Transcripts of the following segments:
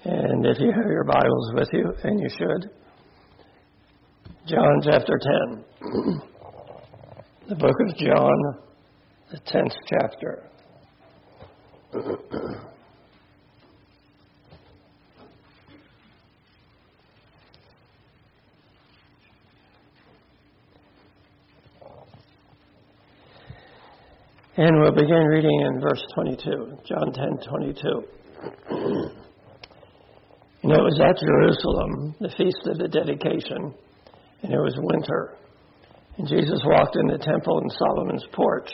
And if you have your Bibles with you, and you should, John chapter 10. The book of John, the 10th chapter. And we'll begin reading in verse 22, John 10:22. And it was at Jerusalem, the feast of the dedication, and it was winter. And Jesus walked in the temple in Solomon's porch.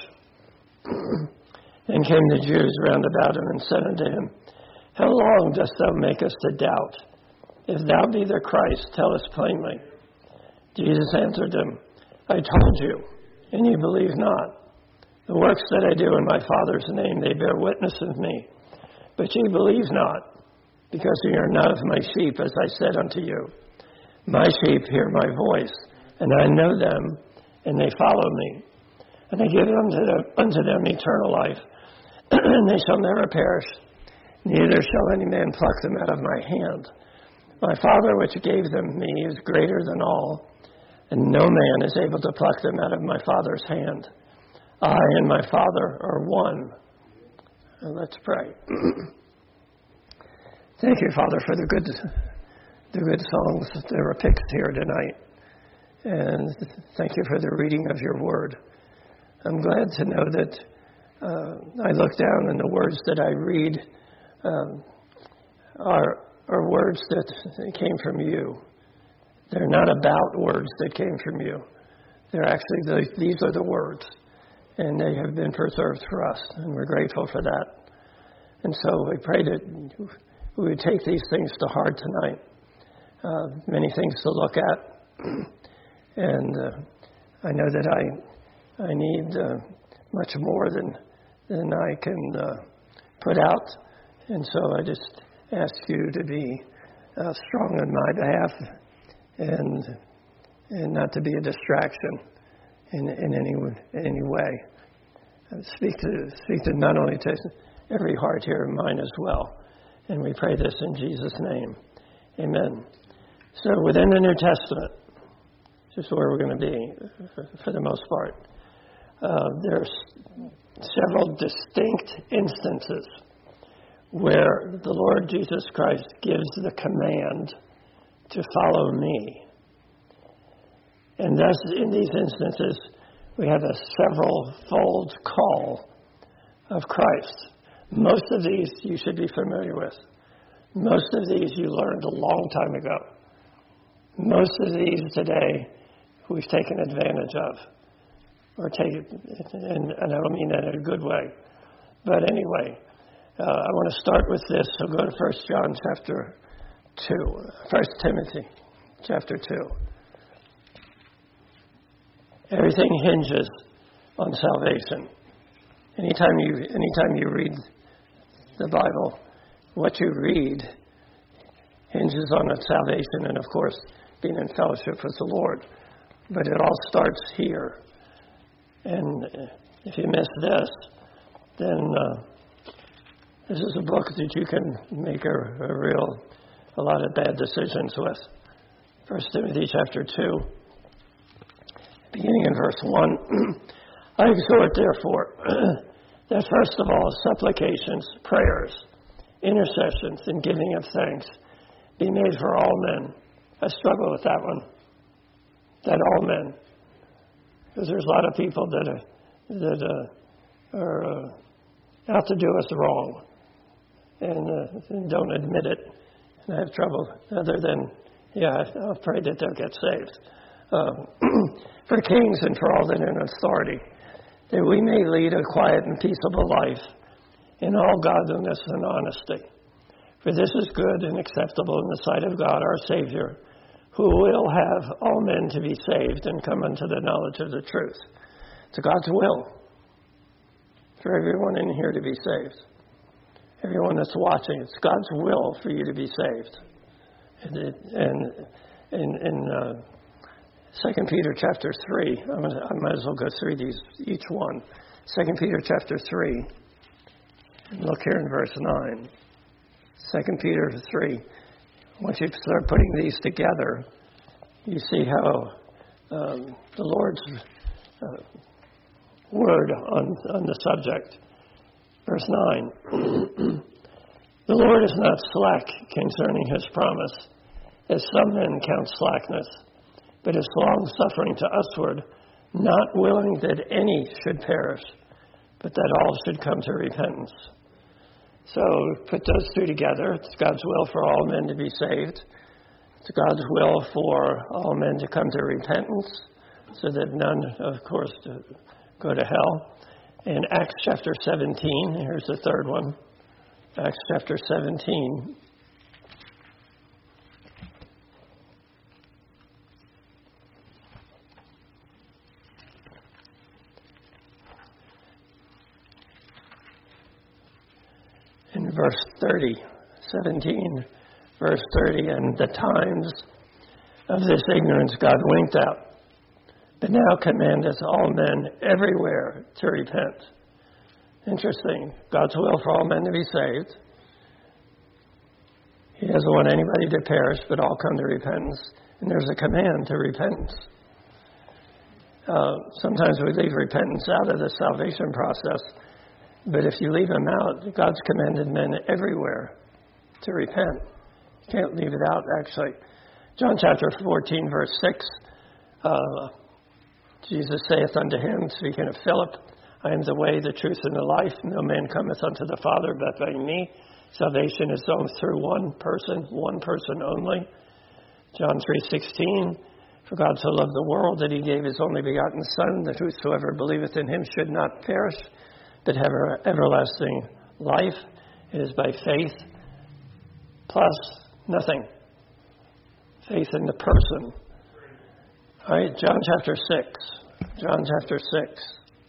Then came the Jews round about him and said unto him, How long dost thou make us to doubt? If thou be the Christ, tell us plainly. Jesus answered them, I told you, and ye believe not. The works that I do in my Father's name, they bear witness of me. But ye believe not, because ye are not of my sheep, as I said unto you. My sheep hear my voice, and I know them, and they follow me. And I give unto them eternal life, and they shall never perish, neither shall any man pluck them out of my hand. My Father which gave them me is greater than all, and no man is able to pluck them out of my Father's hand. I and my Father are one. And let's pray. Thank you, Father, for the good songs that were picked here tonight. And thank you for the reading of your word. I'm glad to know that I look down and the words that I read are words that came from you. They're not about words that came from you. They're actually, these are the words. And they have been preserved for us, and we're grateful for that. And so we pray that we would take these things to heart tonight. Many things to look at. And I know that I need much more than I can put out. And so I just ask you to be strong on my behalf and not to be a distraction in any way. Speak to not only to every heart here and mine as well. And we pray this in Jesus' name. Amen. So within the New Testament, just where we're going to be for the most part, there's several distinct instances where the Lord Jesus Christ gives the command to follow me. And thus, in these instances, we have a several-fold call of Christ. Most of these you should be familiar with. Most of these you learned a long time ago. Most of these today we've taken advantage of. And I don't mean that in a good way. But anyway, I want to start with this. So go to 1 John chapter 2. 1 Timothy chapter 2. Everything hinges on salvation. Anytime you read the Bible, what you read hinges on salvation and, of course, being in fellowship with the Lord. But it all starts here. And if you miss this, then this is a book that you can make a lot of bad decisions with. 1 Timothy chapter 2. Beginning in verse 1, I exhort, therefore, that first of all, supplications, prayers, intercessions, and giving of thanks be made for all men. I struggle with that one. That all men. Because there's a lot of people that are out to do us wrong and don't admit it. And I have trouble other than, I'll pray that they'll get saved. For kings and for all that are in authority, that we may lead a quiet and peaceable life in all godliness and honesty. For this is good and acceptable in the sight of God our Savior, who will have all men to be saved and come unto the knowledge of the truth. It's God's will for everyone in here to be saved. Everyone that's watching, it's God's will for you to be saved. And 2 Peter chapter 3, I might as well go through these, each one. 2 Peter chapter 3, look here in verse 9. 2 Peter 3. Once you start putting these together, you see how the Lord's word on the subject. Verse 9. The Lord is not slack concerning his promise, as some men count slackness, but is long-suffering to usward, not willing that any should perish, but that all should come to repentance. So put those two together. It's God's will for all men to be saved. It's God's will for all men to come to repentance, so that none, of course, go to hell. In Acts chapter 17, here's the third one. Acts chapter 17. In verse 30, 17, verse 30, and the times of this ignorance God winked out, but now commandeth all men everywhere to repent. Interesting. God's will for all men to be saved. He doesn't want anybody to perish, but all come to repentance. And there's a command to repentance. Sometimes we leave repentance out of the salvation process, but if you leave them out, God's commanded men everywhere to repent. You can't leave it out, actually. John chapter 14, verse 6, Jesus saith unto him, speaking of Philip, I am the way, the truth, and the life. No man cometh unto the Father but by me. Salvation is done through one person only. John 3:16, for God so loved the world that he gave his only begotten Son, that whosoever believeth in him should not perish, but have everlasting life. It is by faith plus nothing. Faith in the person. All right, John chapter 6. John chapter 6.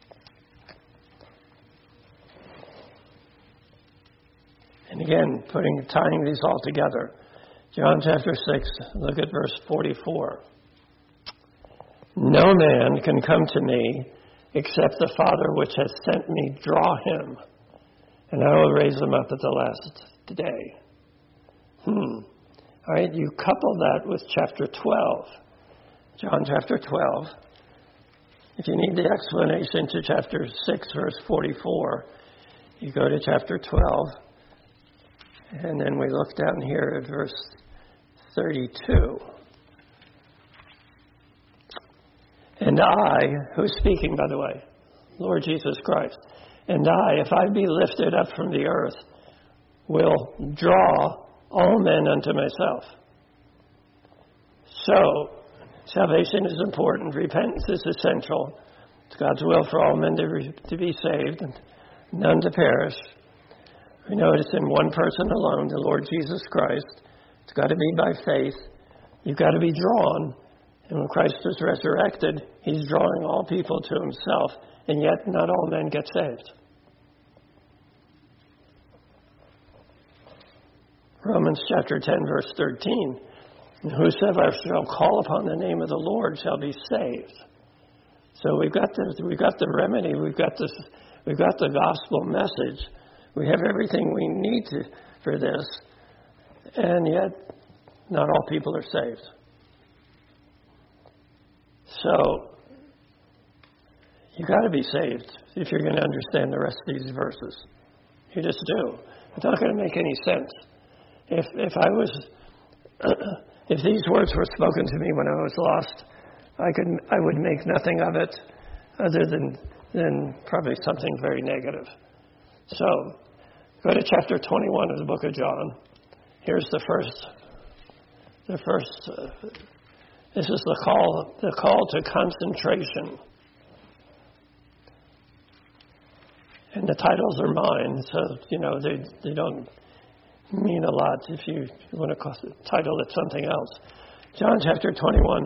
And again, tying these all together. John chapter 6, look at verse 44. No man can come to me except the Father which has sent me draw him, and I will raise him up at the last day. All right, you couple that with chapter 12. John chapter 12. If you need the explanation to chapter 6, verse 44, you go to chapter 12. And then we look down here at verse 32. And I, who's speaking, by the way, Lord Jesus Christ, and I, if I be lifted up from the earth, will draw all men unto myself. So, salvation is important. Repentance is essential. It's God's will for all men to be saved, and none to perish. We know it's in one person alone, the Lord Jesus Christ. It's got to be by faith. You've got to be drawn. And when Christ is resurrected, he's drawing all people to himself, and yet not all men get saved. Romans chapter 10, verse 13. Whosoever shall call upon the name of the Lord shall be saved. So we've got the remedy. We've got the gospel message. We have everything we need for this, and yet not all people are saved. So you got to be saved if you're going to understand the rest of these verses. You just do. It's not going to make any sense. If these words were spoken to me when I was lost, I would make nothing of it other than probably something very negative. So, go to chapter 21 of the book of John. Here's the first. This is the call to concentration. And the titles are mine, so they don't mean a lot if you want to title it something else. John chapter 21,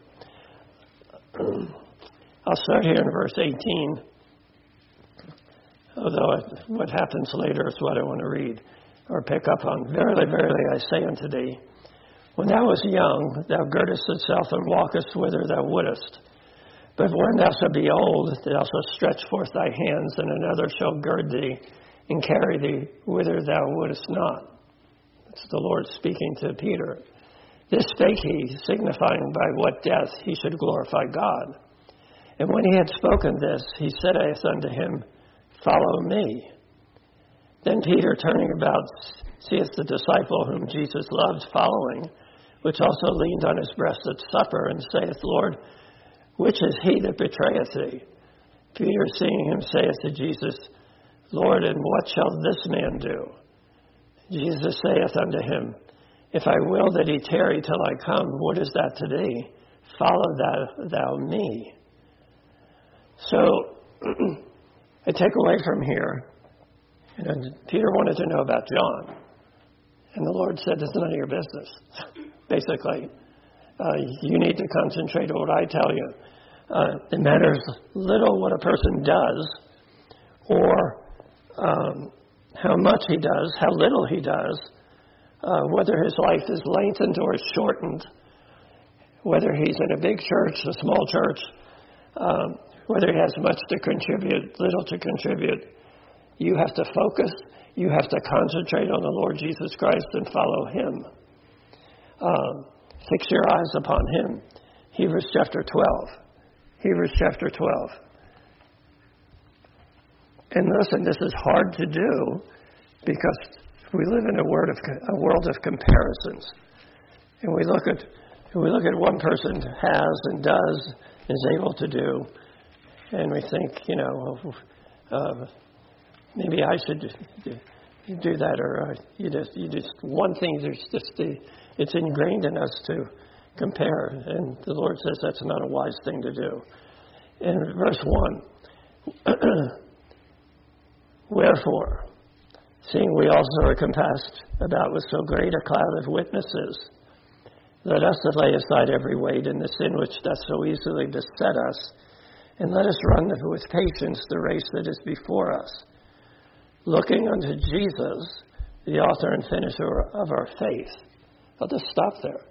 and I'll start here in verse 18. Although what happens later is what I want to read or pick up on. Verily, verily, I say unto thee, when thou wast young, thou girdest thyself and walkest whither thou wouldest. But when thou shalt be old, thou shalt stretch forth thy hands, and another shall gird thee and carry thee whither thou wouldest not. It's the Lord speaking to Peter. This spake he, signifying by what death he should glorify God. And when he had spoken this, he saith unto him, Follow me. Then Peter, turning about, seeth the disciple whom Jesus loved following, which also leaned on his breast at supper, and saith, Lord, which is he that betrayeth thee? Peter, seeing him, saith to Jesus, Lord, and what shall this man do? Jesus saith unto him, If I will that he tarry till I come, what is that to thee? Follow thou me. So, I take away from here, Peter wanted to know about John. And the Lord said, it's none of your business, basically. You need to concentrate on what I tell you. It matters little what a person does or how much he does, how little he does, whether his life is lengthened or is shortened, whether he's in a big church, a small church, whether he has much to contribute, little to contribute. You have to focus. You have to concentrate on the Lord Jesus Christ and follow him. Fix your eyes upon him. Hebrews chapter 12. Hebrews chapter 12. And listen, this is hard to do because we live in a world of comparisons. And we look at one person has and does, is able to do, and we think, maybe I should do that, or you just one thing. It's ingrained in us to compare, and the Lord says that's not a wise thing to do. In verse 1, wherefore, seeing we also are compassed about with so great a cloud of witnesses, let us lay aside every weight and the sin which doth so easily beset us, and let us run with patience the race that is before us, looking unto Jesus, the author and finisher of our faith. I'll just stop there.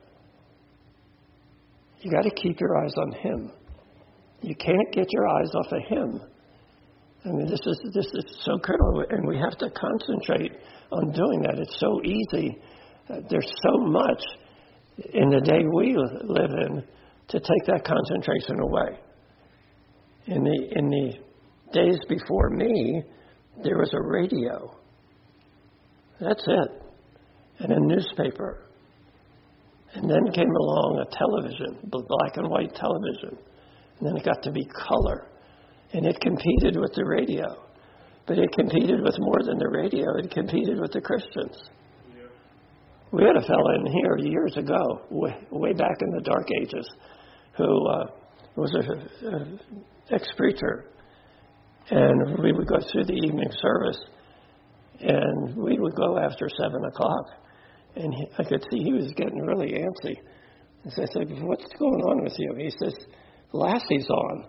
You got to keep your eyes on him. You can't get your eyes off of him. I mean, this is so critical, and we have to concentrate on doing that. It's so easy. There's so much in the day we live in to take that concentration away. In the days before me, there was a radio. That's it. And a newspaper. And then came along a television, black and white television. And then it got to be color. And it competed with the radio. But it competed with more than the radio. It competed with the Christians. Yeah. We had a fellow in here years ago, way back in the Dark Ages, who was an ex-preacher. And we would go through the evening service. And we would go after 7 o'clock. And I could see he was getting really antsy. And so I said, what's going on with you? He says, Lassie's on.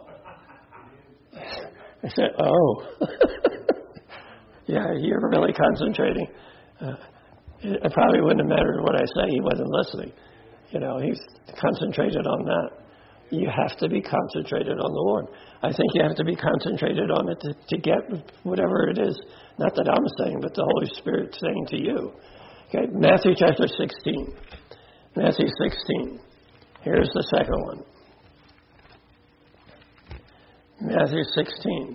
I said, oh. Yeah, you're really concentrating. It probably wouldn't have mattered what I say. He wasn't listening. He's concentrated on that. You have to be concentrated on the Lord. I think you have to be concentrated on it to get whatever it is. Not that I'm saying, but the Holy Spirit saying to you. Okay, Matthew chapter 16. Matthew 16. Here's the second one. Matthew 16.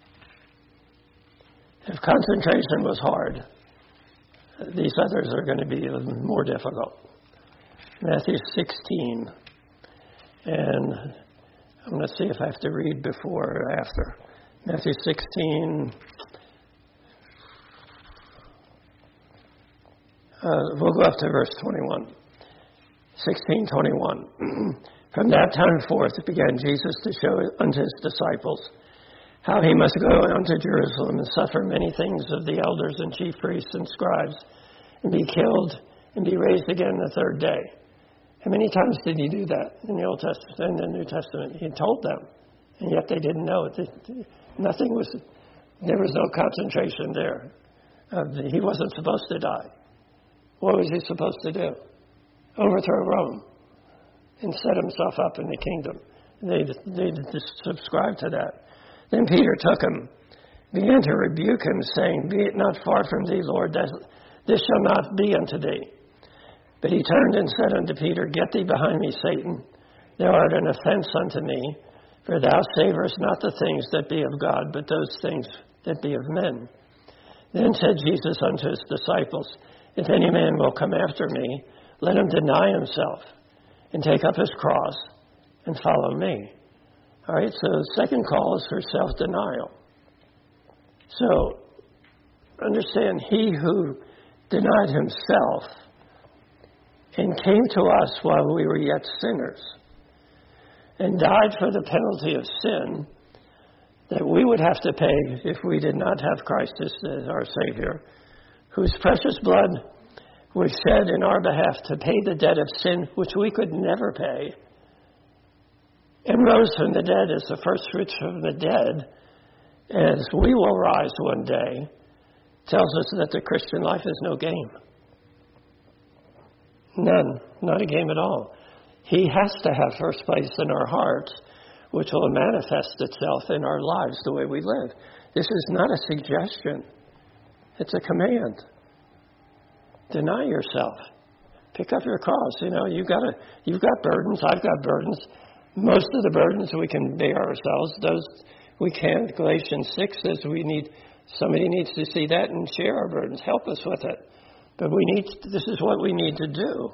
If concentration was hard, these others are going to be more difficult. Matthew 16. And I'm going to see if I have to read before or after. Matthew 16. We'll go up to verse 21. 16:21. From that time forth began Jesus to show unto his disciples how he must go unto Jerusalem and suffer many things of the elders and chief priests and scribes, and be killed and be raised again the third day. How many times did he do that in the Old Testament and the New Testament? He told them, and yet they didn't know it. There was no concentration there. He wasn't supposed to die. What was he supposed to do? Overthrow Rome and set himself up in the kingdom. They just subscribed to that. Then Peter took him, began to rebuke him, saying, Be it not far from thee, Lord, This shall not be unto thee. But he turned and said unto Peter, Get thee behind me, Satan. Thou art an offense unto me, for thou savorest not the things that be of God, but those things that be of men. Then said Jesus unto his disciples, If any man will come after me, let him deny himself, and take up his cross, and follow me. All right, so the second call is for self-denial. So, understand, he who denied himself and came to us while we were yet sinners and died for the penalty of sin that we would have to pay if we did not have Christ as our Savior, whose precious blood was shed in our behalf to pay the debt of sin which we could never pay, and rose from the dead as the first fruits from the dead, as we will rise one day, tells us that the Christian life is no game. None. Not a game at all. He has to have first place in our hearts, which will manifest itself in our lives the way we live. This is not a suggestion. It's a command. Deny yourself. Pick up your cross. You know, you've got burdens. I've got burdens. Most of the burdens we can bear ourselves. Those we can't. Galatians 6 says somebody needs to see that and share our burdens. Help us with it. But this is what we need to do.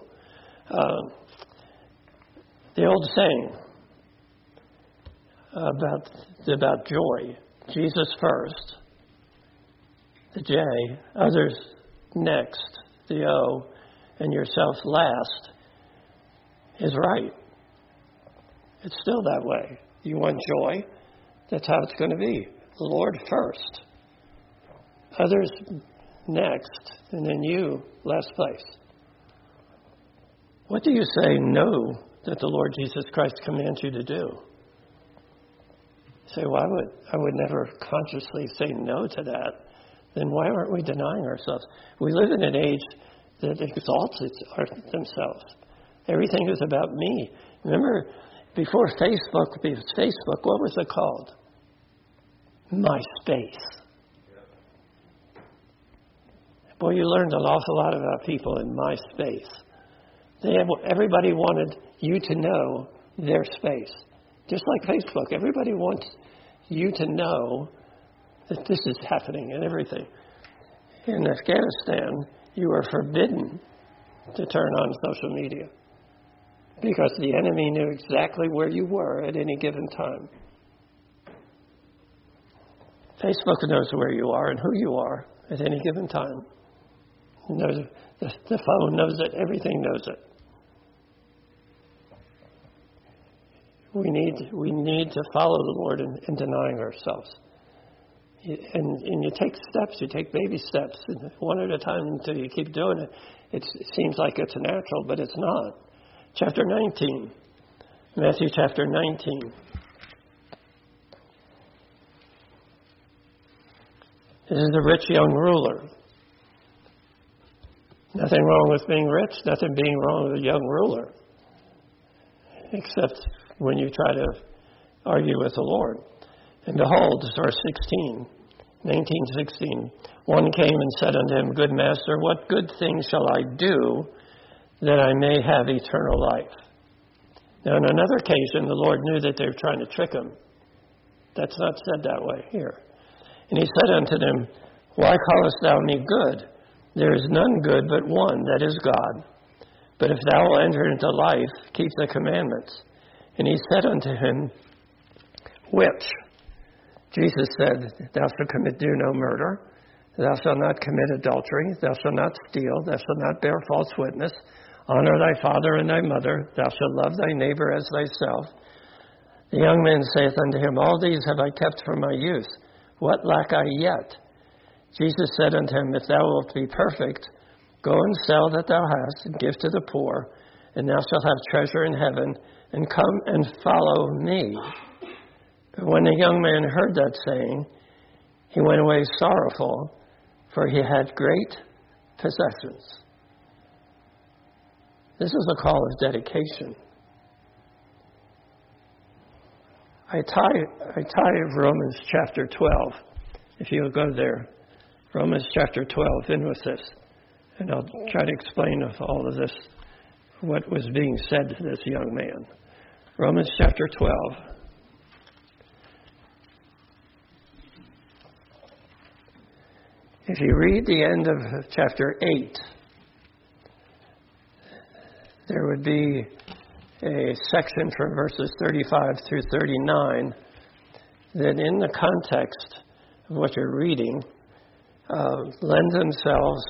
The old saying about joy, Jesus first, the J, others next, the O, and yourself last, is right. It's still that way. You want joy? That's how it's going to be. The Lord first, others next, and then you last place. What do you say no that the Lord Jesus Christ commands you to do? You say, well, I would never consciously say no to that. Then why aren't we denying ourselves? We live in an age that exalts themselves. Everything is about me. Remember, before Facebook, what was it called? MySpace. Boy, you learned an awful lot about people in MySpace. Everybody wanted you to know their space. Just like Facebook, everybody wants you to know that this is happening and everything. In Afghanistan, you were forbidden to turn on social media because the enemy knew exactly where you were at any given time. Facebook knows where you are and who you are at any given time. Knows the phone knows it. Everything knows it. We need to follow the Lord in denying ourselves. And you take steps. You take baby steps, one at a time until you keep doing it. It seems like it's natural, but it's not. Chapter 19, Matthew chapter 19. This is the rich young ruler. Nothing wrong with being rich, nothing being wrong with a young ruler, except when you try to argue with the Lord. And behold, verse 19:16, one came and said unto him, Good master, what good thing shall I do that I may have eternal life? Now, on another occasion, the Lord knew that they were trying to trick him. That's not said that way here. And he said unto them, Why callest thou me good? There is none good but one, that is God. But if thou wilt enter into life, keep the commandments. And he said unto him, Which? Jesus said, Thou shalt do no murder. Thou shalt not commit adultery. Thou shalt not steal. Thou shalt not bear false witness. Honor thy father and thy mother. Thou shalt love thy neighbor as thyself. The young man saith unto him, All these have I kept from my youth. What lack I yet? Jesus said unto him, If thou wilt be perfect, go and sell that thou hast, and give to the poor, and thou shalt have treasure in heaven, and come and follow me. But when the young man heard that saying, he went away sorrowful, for he had great possessions. This is a call of dedication. I tie Romans chapter 12, if you'll go there. Romans chapter 12, in with this. And I'll try to explain of all of this, what was being said to this young man. Romans chapter 12. If you read the end of chapter 8, there would be a section from verses 35 through 39 that in the context of what you're reading lend themselves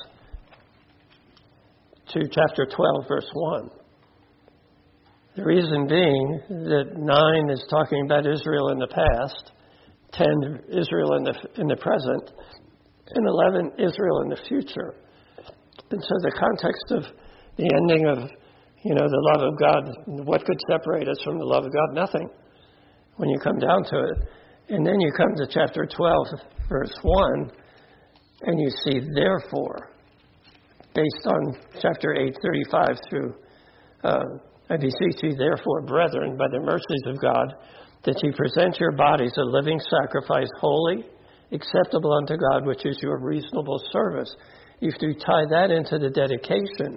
to chapter 12, verse 1. The reason being that 9 is talking about Israel in the past, 10 Israel in the present, and 11 Israel in the future. And so the context of the ending of, the love of God, what could separate us from the love of God? Nothing, when you come down to it. And then you come to chapter 12, verse 1, and you see, therefore, based on chapter 8, 35 through, I beseech you, therefore, brethren, by the mercies of God, that you present your bodies a living sacrifice, holy, acceptable unto God, which is your reasonable service. If you tie that into the dedication,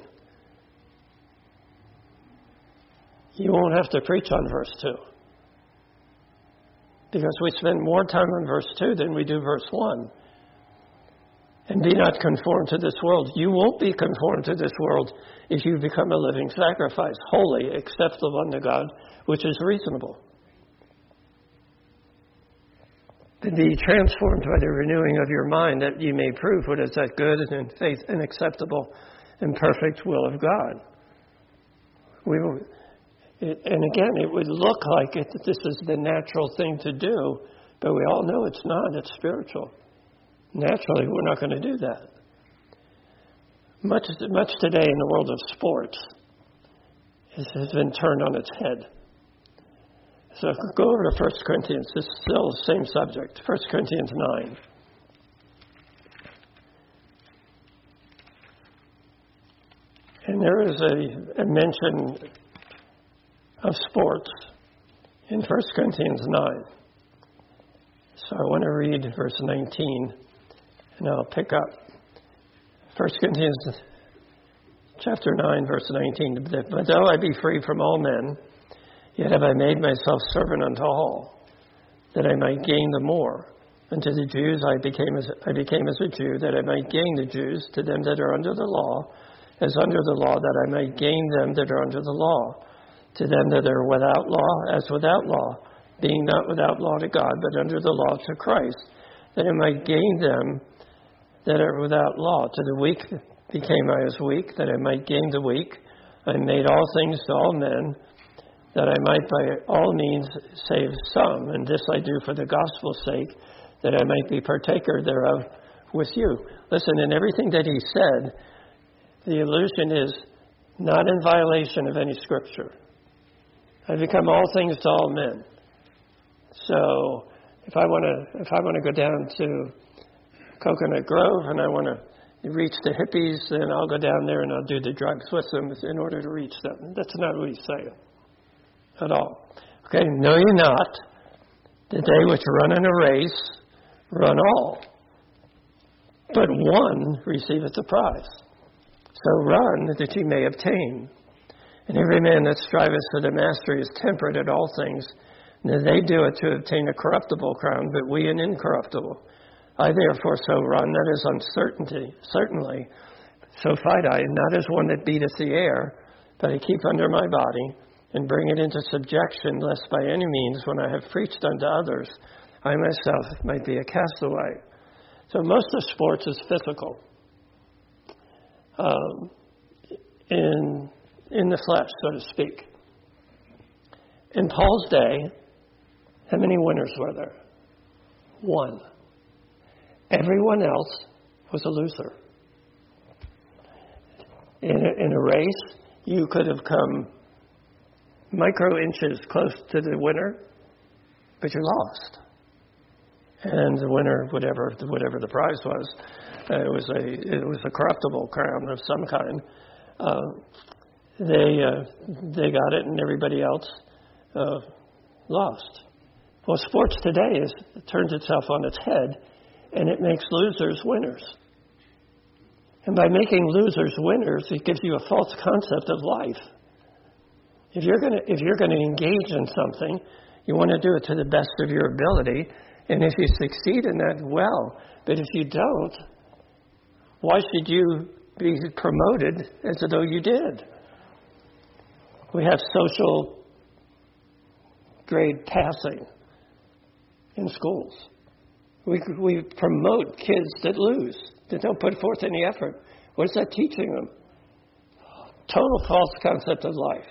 you won't have to preach on verse 2. Because we spend more time on verse 2 than we do verse 1. And be not conformed to this world. You won't be conformed to this world if you become a living sacrifice, holy, acceptable unto God, which is reasonable. And be transformed by the renewing of your mind, that you may prove what is that good and in faith and acceptable and perfect will of God. And again, it would look like this is the natural thing to do, but we all know it's not. It's spiritual. Naturally, we're not going to do that. Much today in the world of sports has been turned on its head. So go over to 1 Corinthians. This is still the same subject. 1 Corinthians 9. And there is a mention of sports in 1 Corinthians 9. So I want to read verse 19, and I'll pick up 1 Corinthians chapter 9, verse 19. But though I be free from all men, yet have I made myself servant unto all, that I might gain the more. Unto the Jews I became as a Jew, that I might gain the Jews. To them that are under the law, as under the law, that I might gain them that are under the law. To them that are without law, as without law, being not without law to God, but under the law to Christ, that I might gain them that are without law. To the weak became I as weak, that I might gain the weak. I made all things to all men, that I might by all means save some. And this I do for the gospel's sake, that I might be partaker thereof with you. Listen, in everything that he said, the allusion is not in violation of any scripture. I become all things to all men. So if I want to go down to Coconut Grove and I want to reach the hippies, then I'll go down there and I'll do the drugs with them in order to reach them. That's not what he's saying at all. Okay, know ye not that they which run in a race run all, but one receiveth the prize. So run that ye may obtain. And every man that striveth for the mastery is temperate at all things. And they do it to obtain a corruptible crown, but we an incorruptible. I therefore so run, that is uncertainty, certainly. So fight I, not as one that beateth the air, but I keep under my body, and bring it into subjection, lest by any means, when I have preached unto others, I myself might be a castaway. So most of sports is physical. In the flesh, so to speak. In Paul's day, how many winners were there? One. Everyone else was a loser. In a race, you could have come micro inches close to the winner, but you lost. And the winner, whatever the prize was, it was a corruptible crown of some kind. They got it, and everybody else lost. Well, sports today turns itself on its head, and it makes losers winners. And by making losers winners, it gives you a false concept of life. If you're going to engage in something, you want to do it to the best of your ability. And if you succeed in that, well. But if you don't, why should you be promoted as though you did? We have social grade passing in schools. We promote kids that lose, that don't put forth any effort. What is that teaching them? Total false concept of life.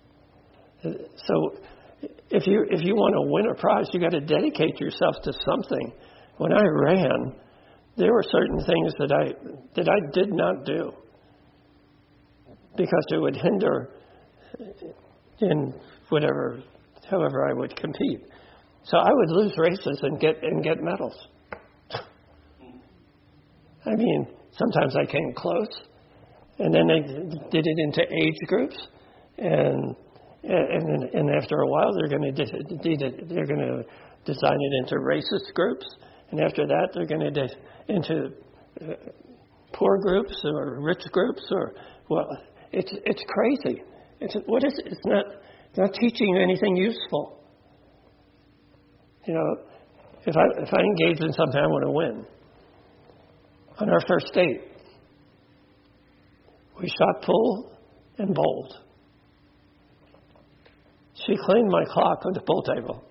So if you want to win a prize, you got to dedicate yourself to something. When I ran, there were certain things that I did not do because it would hinder in however I would compete. So I would lose races and get medals. I mean, sometimes I came close, and then they did it into age groups, and after a while they're going to design it into racist groups, and after that they're going to into poor groups or rich groups, or it's crazy. It's not teaching you anything useful. You know, if I engage in something, I want to win. On our first date, we shot pool and bowled. She cleaned my clock on the pool table.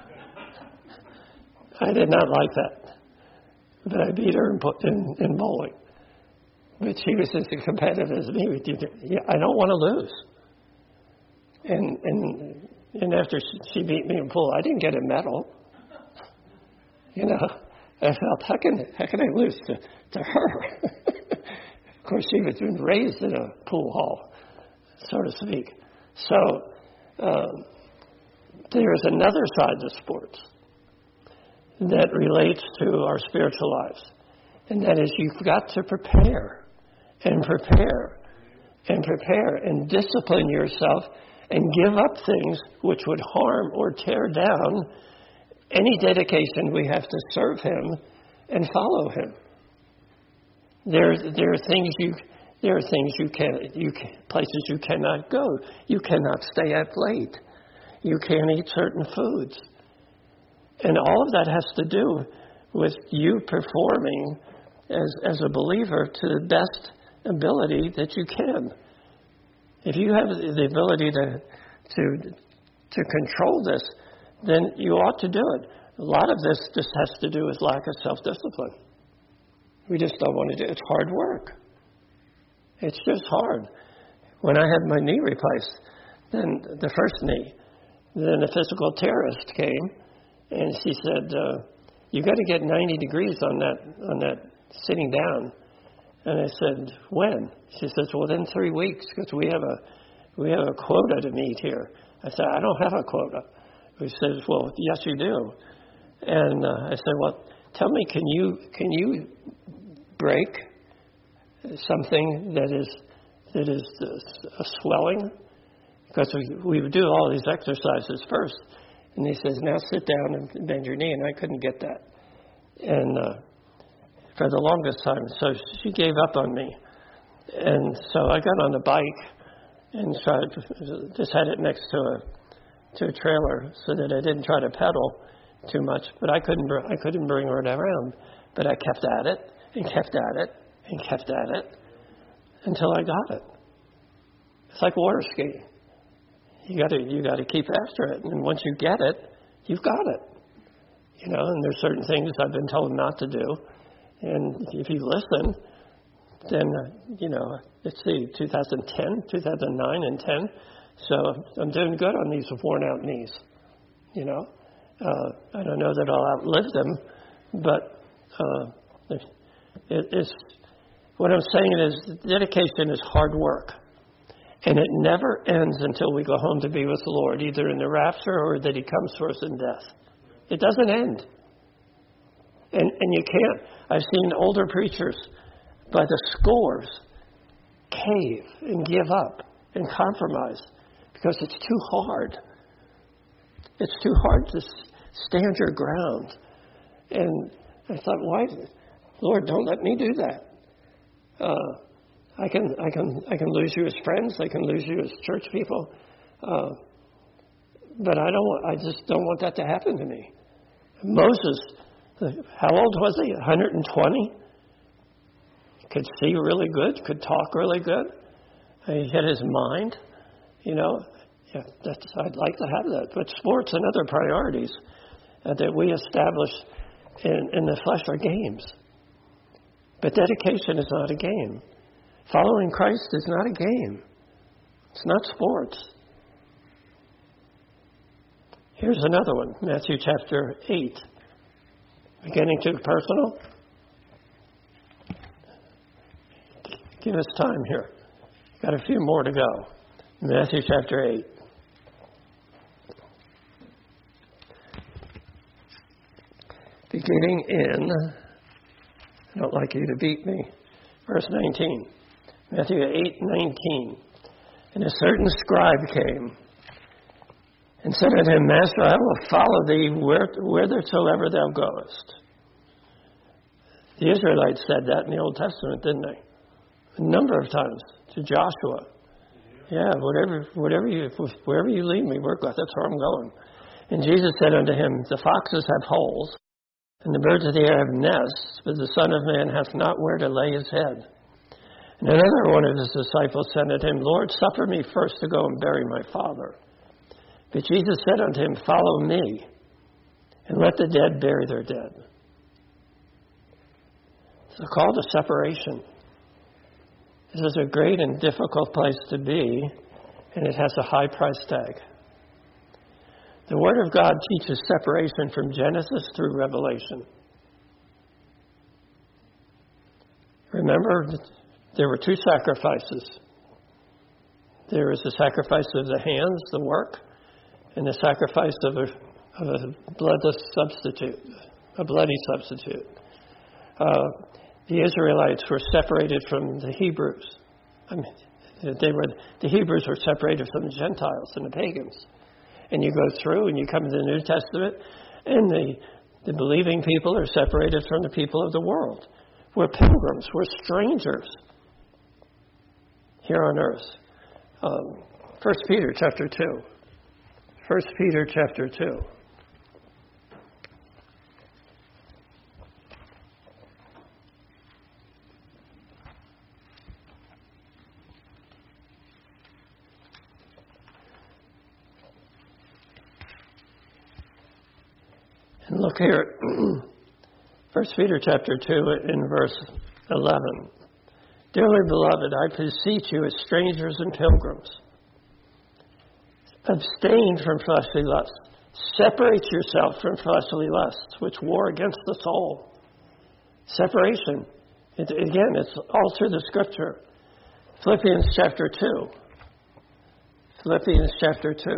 I did not like that, but I beat her in bowling. But she was as competitive as me. I don't want to lose. And after she beat me in pool, I didn't get a medal. You know, I felt, how can I lose to her? Of course, she was raised in a pool hall, so to speak. So there is another side to sports that relates to our spiritual lives, and that is you've got to prepare and discipline yourself and give up things which would harm or tear down any dedication we have to serve Him and follow Him. There are things places you cannot go. You cannot stay up late. You can't eat certain foods. And all of that has to do with you performing as a believer to the best ability that you can. If you have the ability to control this, then you ought to do it. A lot of this just has to do with lack of self-discipline. We just don't want to do it. It's hard work. It's just hard. When I had my knee replaced, then the first knee, then a physical therapist came, and she said, you got to get 90 degrees on that sitting down. And I said, when? She says, well, in 3 weeks, because we have a quota to meet here. I said, I don't have a quota. He says, well, yes, you do. And I said, well, tell me, can you break something that is a swelling? Because we would do all these exercises first. And he says, now sit down and bend your knee. And I couldn't get that. And for the longest time, so she gave up on me. And so I got on the bike and just had it next to a trailer so that I didn't try to pedal too much. But I couldn't bring her around. But I kept at it and kept at it and kept at it until I got it. It's like water skiing. You got to keep after it, and once you get it, you've got it. You know, and there's certain things I've been told not to do, and if you listen, then let's see, 2010, 2009, and 10. So I'm doing good on these worn-out knees. You know, I don't know that I'll outlive them, but it's what I'm saying is dedication is hard work. And it never ends until we go home to be with the Lord, either in the rapture or that He comes for us in death. It doesn't end. And you can't. I've seen older preachers by the scores cave and give up and compromise because it's too hard. It's too hard to stand your ground. And I thought, why? Lord, don't let me do that. I can lose you as friends. I can lose you as church people. But I just don't want that to happen to me. Moses, how old was he? 120? Could see really good, could talk really good. He had his mind, Yeah, I'd like to have that. But sports and other priorities that we establish in the flesh are games. But dedication is not a game. Following Christ is not a game. It's not sports. Here's another one, Matthew chapter 8. Beginning too personal? Give us time here. Got a few more to go. Matthew chapter 8. Beginning in, I don't like you to beat me, verse 19. Matthew 8:19. And a certain scribe came and said unto him, Master, I will follow thee whithersoever thou goest. The Israelites said that in the Old Testament, didn't they? A number of times to Joshua. Yeah, wherever you lead me, that's where I'm going. And Jesus said unto him, the foxes have holes, and the birds of the air have nests, but the Son of Man hath not where to lay his head. And another one of his disciples said unto him, Lord, suffer me first to go and bury my father. But Jesus said unto him, follow me, and let the dead bury their dead. It's a call to separation. This is a great and difficult place to be, and it has a high price tag. The Word of God teaches separation from Genesis through Revelation. Remember, there were two sacrifices. There was the sacrifice of the hands, the work, and the sacrifice of a bloodless substitute, a bloody substitute. The Israelites were separated from the Hebrews. The Hebrews were separated from the Gentiles and the pagans. And you go through and you come to the New Testament, and the believing people are separated from the people of the world. We're pilgrims. We're strangers here on earth. 1 Peter chapter 2. 1 Peter chapter 2. And look here, 1 Peter chapter 2 in verse 11. Dearly beloved, I beseech you as strangers and pilgrims, abstain from fleshly lusts. Separate yourself from fleshly lusts, which war against the soul. Separation. Again, it's all through the Scripture. Philippians chapter 2. Philippians chapter 2.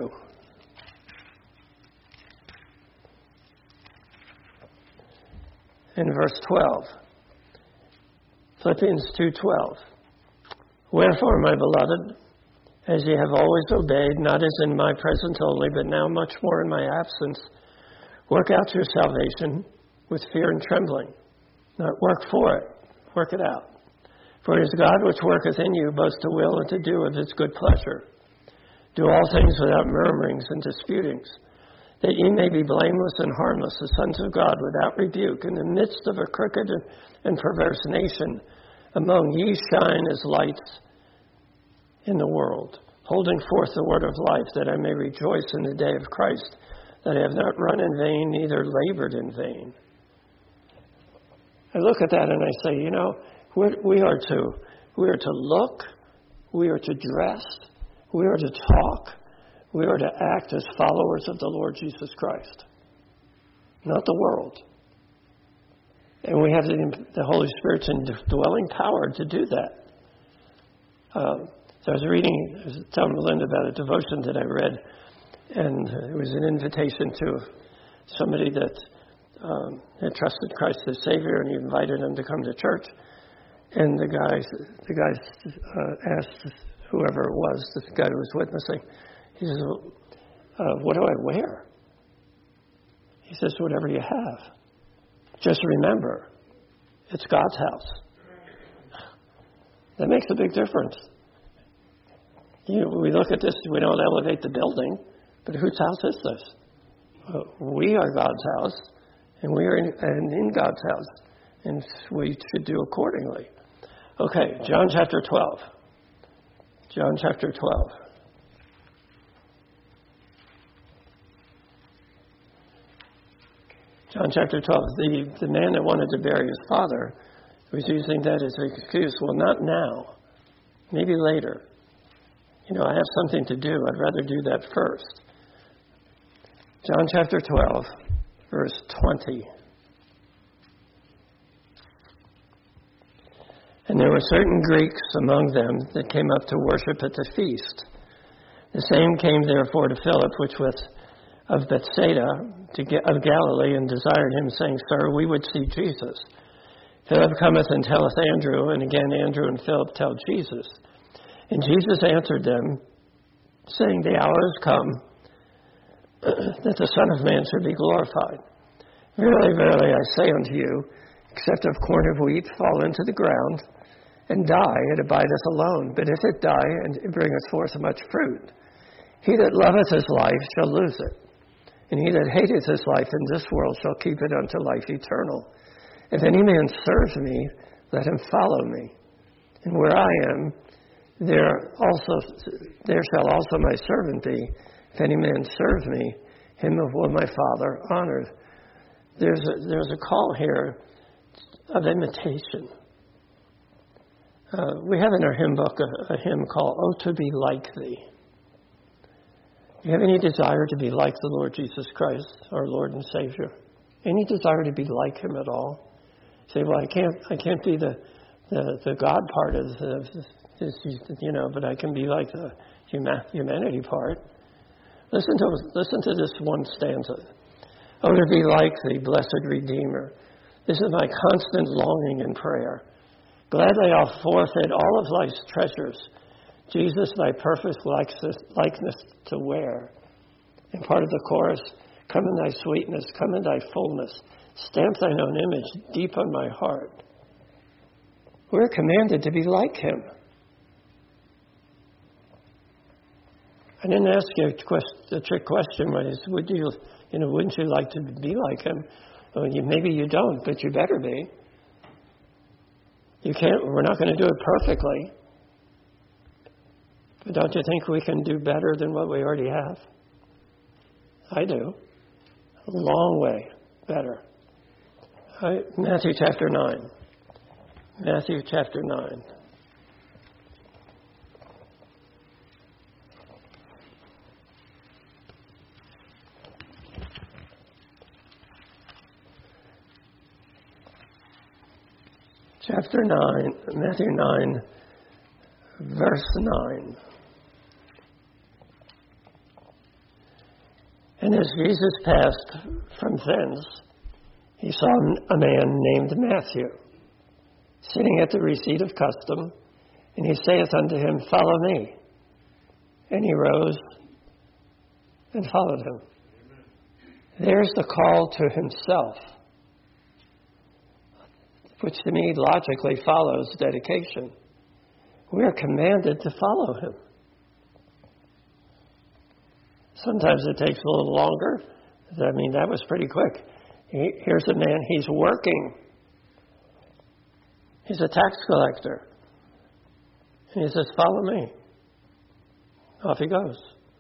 In verse 12. Philippians 2:12. Wherefore, my beloved, as ye have always obeyed, not as in my presence only, but now much more in my absence, work out your salvation with fear and trembling. Not work for it, work it out. For it is God which worketh in you both to will and to do of his good pleasure. Do all things without murmurings and disputings, that ye may be blameless and harmless, the sons of God, without rebuke, in the midst of a crooked and perverse nation. Among ye shine as lights in the world, holding forth the word of life, that I may rejoice in the day of Christ, that I have not run in vain, neither labored in vain. I look at that and I say, we are to look, we are to dress, we are to talk, we are to act as followers of the Lord Jesus Christ, not the world. And we have the Holy Spirit's indwelling power to do that. So I was telling Melinda about a devotion that I read, and it was an invitation to somebody that had trusted Christ as Savior, and he invited him to come to church. And the guy asked whoever it was, this guy who was witnessing, he says, what do I wear? He says, whatever you have. Just remember, it's God's house. That makes a big difference. We look at this, we don't elevate the building, but whose house is this? We are God's house, and we are in God's house, and we should do accordingly. Okay, John chapter 12. John chapter 12. John chapter 12. The man that wanted to bury his father was using that as an excuse. Well, not now. Maybe later. I have something to do. I'd rather do that first. John chapter 12, verse 20. And there were certain Greeks among them that came up to worship at the feast. The same came therefore to Philip, which was of Bethsaida of Galilee, and desired him, saying, Sir, we would see Jesus. Philip cometh and telleth Andrew, and again Andrew and Philip tell Jesus. And Jesus answered them, saying, The hour is come that the Son of Man should be glorified. Verily, verily, I say unto you, except a corn of wheat fall into the ground and die, it abideth alone. But if it die, and it bringeth forth much fruit, he that loveth his life shall lose it. And he that hateth his life in this world shall keep it unto life eternal. If any man serve me, let him follow me. And where I am, there shall also my servant be. If any man serve me, him will my Father honor. There's a call here of imitation. We have in our hymn book a hymn called, Oh, to be like thee. Do you have any desire to be like the Lord Jesus Christ, our Lord and Savior? Any desire to be like him at all? Say, well, I can't be the God part of this, but I can be like the humanity part. Listen to this one stanza. Oh, to be like thee, blessed Redeemer. This is my constant longing and prayer. Gladly I'll forfeit all of life's treasures, Jesus, thy perfect likeness to wear. And part of the chorus, come in thy sweetness, come in thy fullness, stamp thine own image deep on my heart. We're commanded to be like him. I didn't ask you a trick question, wouldn't you like to be like him? Well, maybe you don't, but you better be. We're not going to do it perfectly. But don't you think we can do better than what we already have? I do. A long way better. Matthew chapter 9. Matthew chapter 9. Chapter 9, Matthew 9, verse 9. And as Jesus passed from thence, he saw a man named Matthew, sitting at the receipt of custom, and he saith unto him, Follow me. And he rose and followed him. There's the call to himself, which to me logically follows dedication. We are commanded to follow him. Sometimes it takes a little longer. That was pretty quick. Here's a man, he's working. He's a tax collector. And he says, follow me. Off he goes.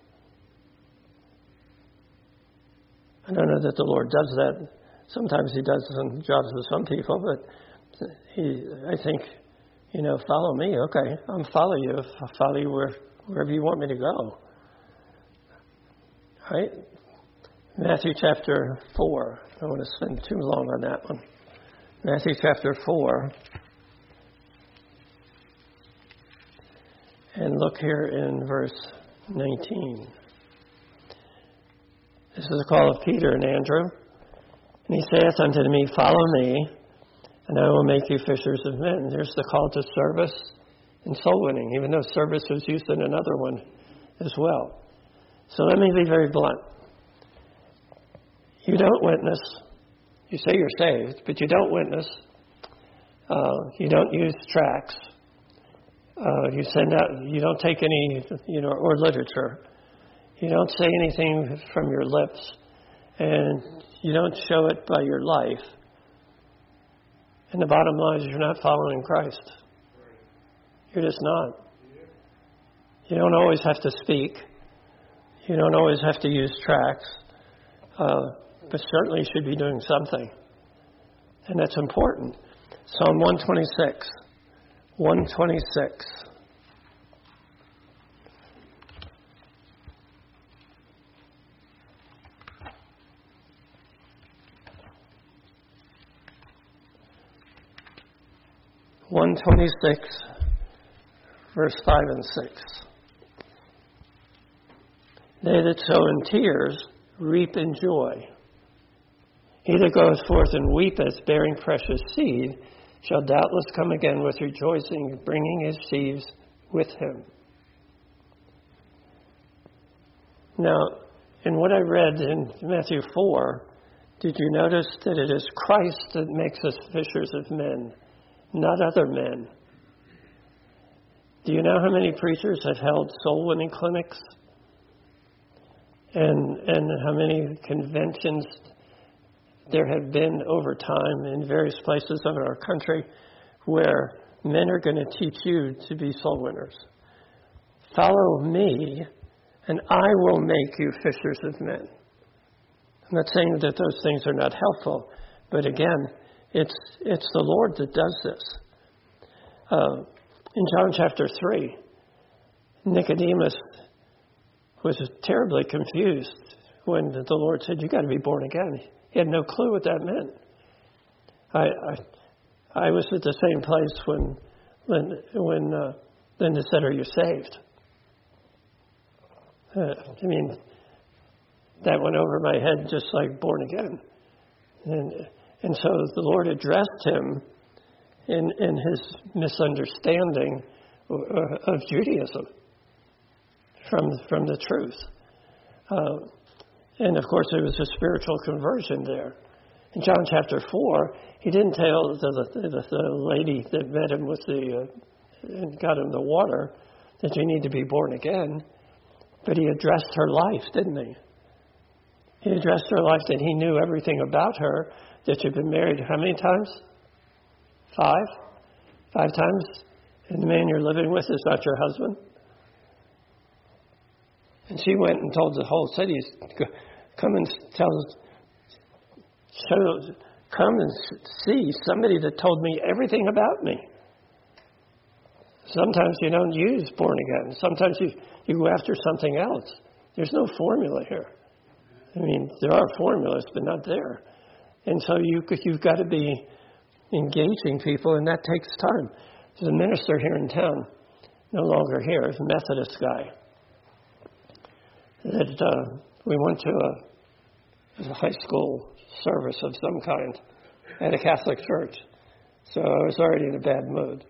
I don't know that the Lord does that. Sometimes he does some jobs with some people, but I think, follow me. Okay, I'll follow you. I'll follow you wherever you want me to go. All right? Matthew chapter 4. I don't want to spend too long on that one. Matthew chapter 4. And look here in verse 19. This is a call of Peter and Andrew. And he saith unto me, Follow me, and I will make you fishers of men. There's the call to service and soul winning, even though service was used in another one as well. So let me be very blunt. You don't witness. You say you're saved, but you don't witness. You don't use tracts. You send out. You don't take any, or literature. You don't say anything from your lips, and you don't show it by your life. And the bottom line is you're not following Christ. You're just not. You don't always have to speak. You don't always have to use tracts. But certainly you should be doing something. And that's important. Psalm 126. 126. Verse 5 and 6. They that sow in tears reap in joy. He that goeth forth and weepeth, bearing precious seed, shall doubtless come again with rejoicing, bringing his sheaves with him. Now, in what I read in Matthew 4, did you notice that it is Christ that makes us fishers of men, not other men? Do you know how many preachers have held soul-winning clinics? And how many conventions there have been over time in various places of our country where men are going to teach you to be soul winners. Follow me, and I will make you fishers of men. I'm not saying that those things are not helpful, but again, it's the Lord that does this. In John chapter 3, Nicodemus was terribly confused when the Lord said, "You got to be born again." He had no clue what that meant. I was at the same place when Linda said, "Are you saved?" That went over my head just like born again. And so the Lord addressed him in his misunderstanding of Judaism from the truth. And of course, there was a spiritual conversion there. In John chapter 4, he didn't tell the lady that met him and got him the water that you need to be born again. But he addressed her life, didn't he? He addressed her life, that he knew everything about her, that you've been married how many times? 5? 5 times? And the man you're living with is not your husband? And she went and told the whole city, come and see somebody that told me everything about me. Sometimes you don't use born again. Sometimes you go after something else. There's no formula here. There are formulas, but not there. And so you've got to be engaging people, and that takes time. There's a minister here in town, no longer here, he's a Methodist guy, that we went to a high school service of some kind at a Catholic church. So I was already in a bad mood.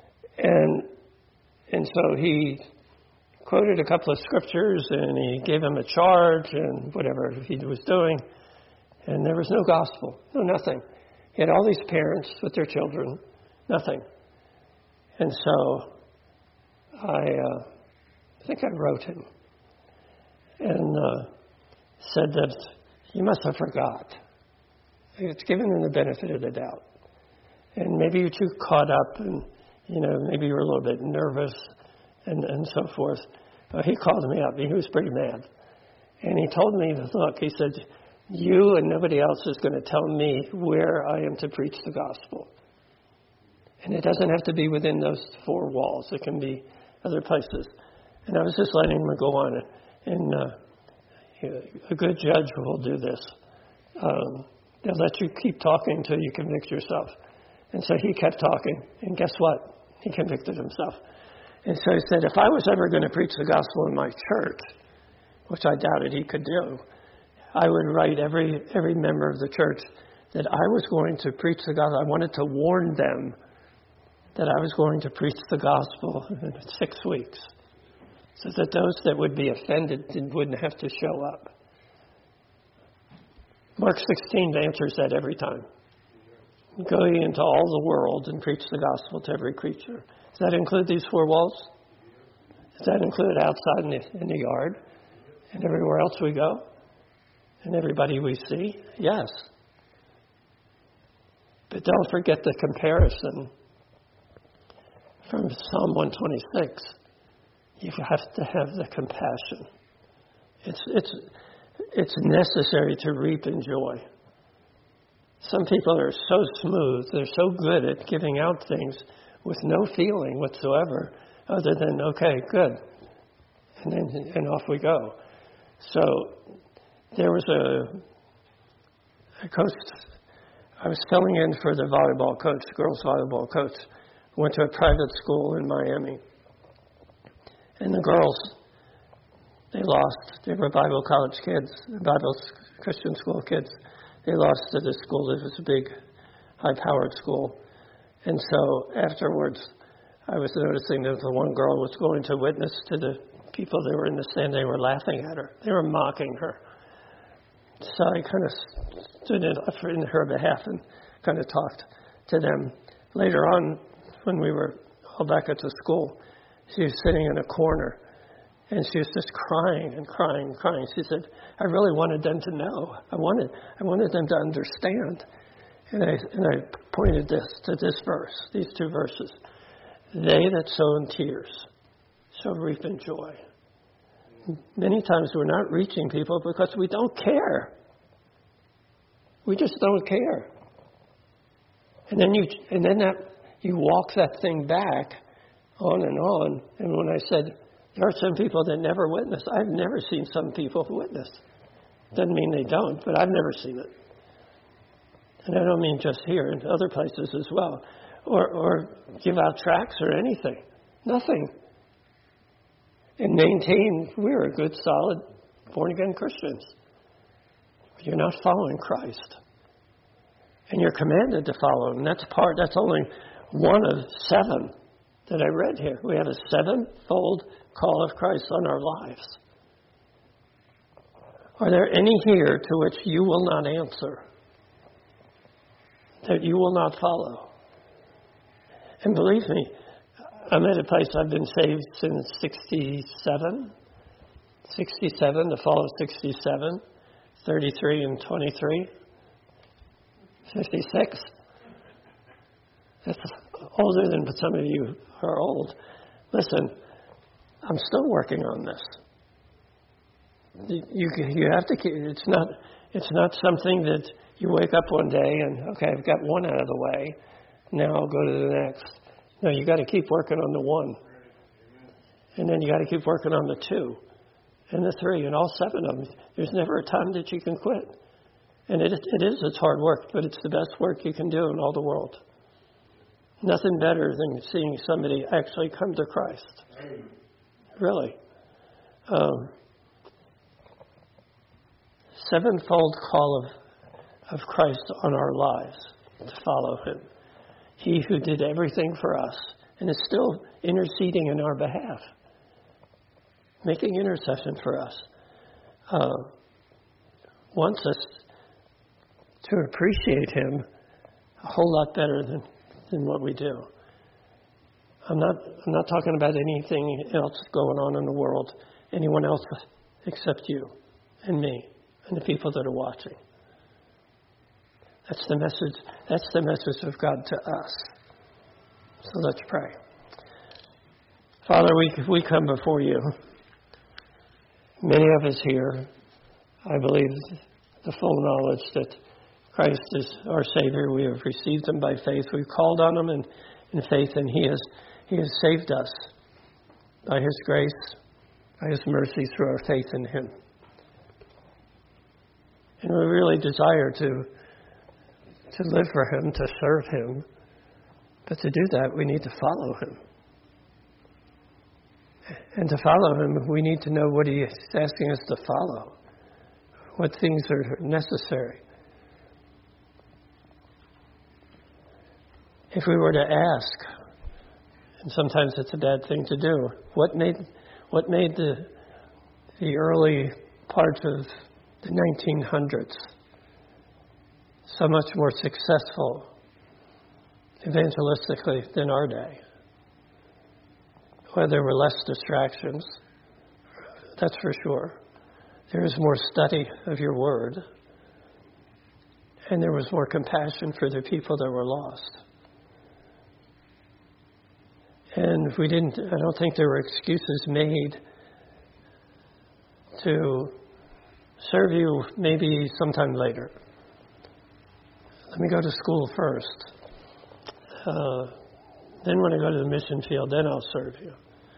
And so he quoted a couple of scriptures, and he gave him a charge and whatever he was doing. And there was no gospel, nothing. He had all these parents with their children, nothing. And so I think I wrote him and said that you must have forgot. It's given him the benefit of the doubt. And maybe you're too caught up and, maybe you're a little bit nervous and so forth. He called me up. He was pretty mad. And he told me, look, he said, you and nobody else is going to tell me where I am to preach the gospel. And it doesn't have to be within those 4 walls. It can be other places. And I was just letting him go on. And a good judge will do this. They'll let you keep talking until you convict yourself. And so he kept talking. And guess what? He convicted himself. And so he said, if I was ever going to preach the gospel in my church, which I doubted he could do, I would write every member of the church that I was going to preach the gospel. I wanted to warn them that I was going to preach the gospel in 6 weeks, so that those that would be offended wouldn't have to show up. Mark 16 answers that every time. Go ye into all the world and preach the gospel to every creature. Does that include these four walls? Does that include outside in the yard and everywhere else we go? And everybody we see? Yes. But don't forget the comparison from Psalm 126. You have to have the compassion. It's necessary to reap in joy. Some people are so smooth, they're so good at giving out things with no feeling whatsoever other than, okay, good. And off we go. So there was a coach, I was filling in for the volleyball coach, girls volleyball coach, went to a private school in Miami. And the girls, they lost. They were Bible college kids, Bible Christian school kids. They lost to this school. It was a big, high-powered school. And so afterwards, I was noticing that the one girl was going to witness to the people that were in the stand. They were laughing at her. They were mocking her. So I kind of stood in her behalf and kind of talked to them. Later on, when we were all back at the school, she was sitting in a corner, and she was just crying and crying and crying. She said, I really wanted them to know. I wanted them to understand. And I pointed to this verse, these two verses. They that sow in tears shall reap in joy. Many times we're not reaching people because we don't care. We just don't care. And then you walk that thing back on. And when I said, there are some people that never witness. I've never seen some people witness. Doesn't mean they don't, but I've never seen it. And I don't mean just here, in other places as well. Or give out tracts or anything. Nothing. And maintain, we're a good, solid, born-again Christians. You're not following Christ. And you're commanded to follow him. That's only one of 7 that I read here. We have a 7-fold call of Christ on our lives. Are there any here to which you will not answer? That you will not follow? And believe me, I'm at a place I've been saved since 67, the fall of 67, 33 and 23, 56. That's older than some of you are old. Listen, I'm still working on this. You have to keep, it's not something that you wake up one day and, okay, I've got one out of the way. Now I'll go to the next. No, you got to keep working on the 1. And then you got to keep working on the 2 and the 3 and all 7 of them. There's never a time that you can quit. And it's hard work, but it's the best work you can do in all the world. Nothing better than seeing somebody actually come to Christ. Really. 7-fold call of Christ on our lives to follow him. He who did everything for us and is still interceding in our behalf, making intercession for us, wants us to appreciate him a whole lot better than what we do. I'm not talking about anything else going on in the world, anyone else except you and me and the people that are watching. That's the message. That's the message of God to us. So let's pray. Father, we come before you. Many of us here, I believe, the full knowledge that Christ is our Savior. We have received him by faith. We've called on him in faith, and he has saved us by his grace, by his mercy through our faith in him. And we really desire to live for him, to serve him. But to do that, we need to follow him. And to follow him, we need to know what he is asking us to follow, what things are necessary. If we were to ask, and sometimes it's a bad thing to do, what made the early part of the 1900s so much more successful evangelistically than our day? Well, there were less distractions, that's for sure. There was more study of your word. And there was more compassion for the people that were lost. And I don't think there were excuses made to serve you maybe sometime later. Let me go to school first. Then when I go to the mission field, then I'll serve you.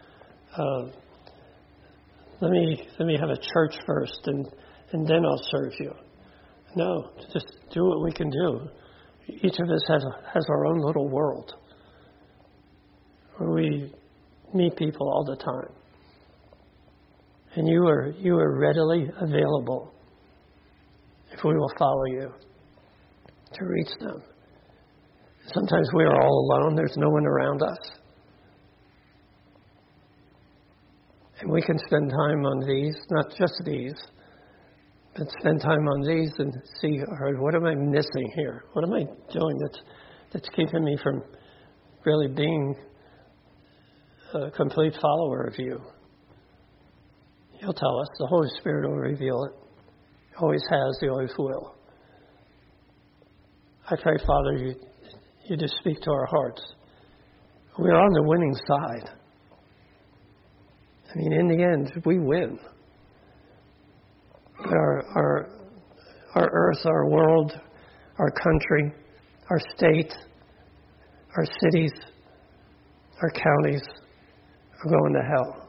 Let me have a church first, and then I'll serve you. No, just do what we can do. Each of us has our own little world where we meet people all the time. And you are readily available, if we will follow you, to reach them. Sometimes we are all alone. There's no one around us. And we can spend time on these, not just these, but spend time on these and see, all right, what am I missing here? What am I doing that's keeping me from really being a complete follower of you? He'll tell us. The Holy Spirit will reveal it. He always has. He always will. I pray, Father, you just speak to our hearts. We're on the winning side. I mean, in the end, we win. But our earth, our world, our country, our state, our cities, our counties are going to hell.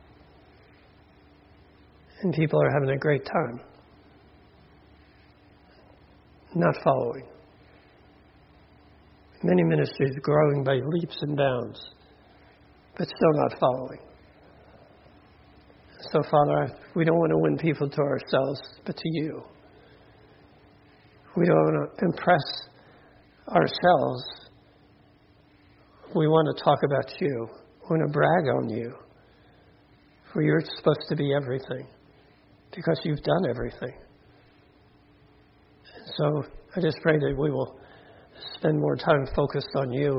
And people are having a great time. Not following. Many ministries growing by leaps and bounds, but still not following. So, Father, we don't want to win people to ourselves, but to you. We don't want to impress ourselves. We want to talk about you. We want to brag on you. For you're supposed to be everything, because you've done everything. So I just pray that we will spend more time focused on you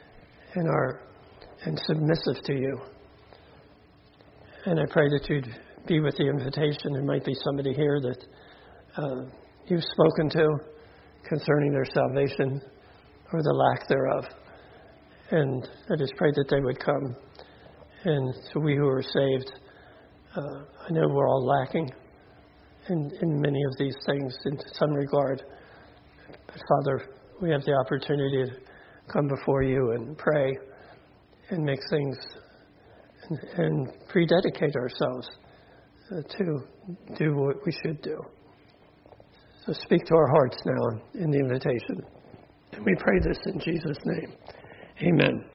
and submissive to you. And I pray that you'd be with the invitation. There might be somebody here that you've spoken to concerning their salvation or the lack thereof. And I just pray that they would come. And so we who are saved, I know we're all lacking in many of these things in some regard. But Father, we have the opportunity to come before you and pray and make things and prededicate ourselves to do what we should do. So speak to our hearts now in the invitation. And we pray this in Jesus' name. Amen.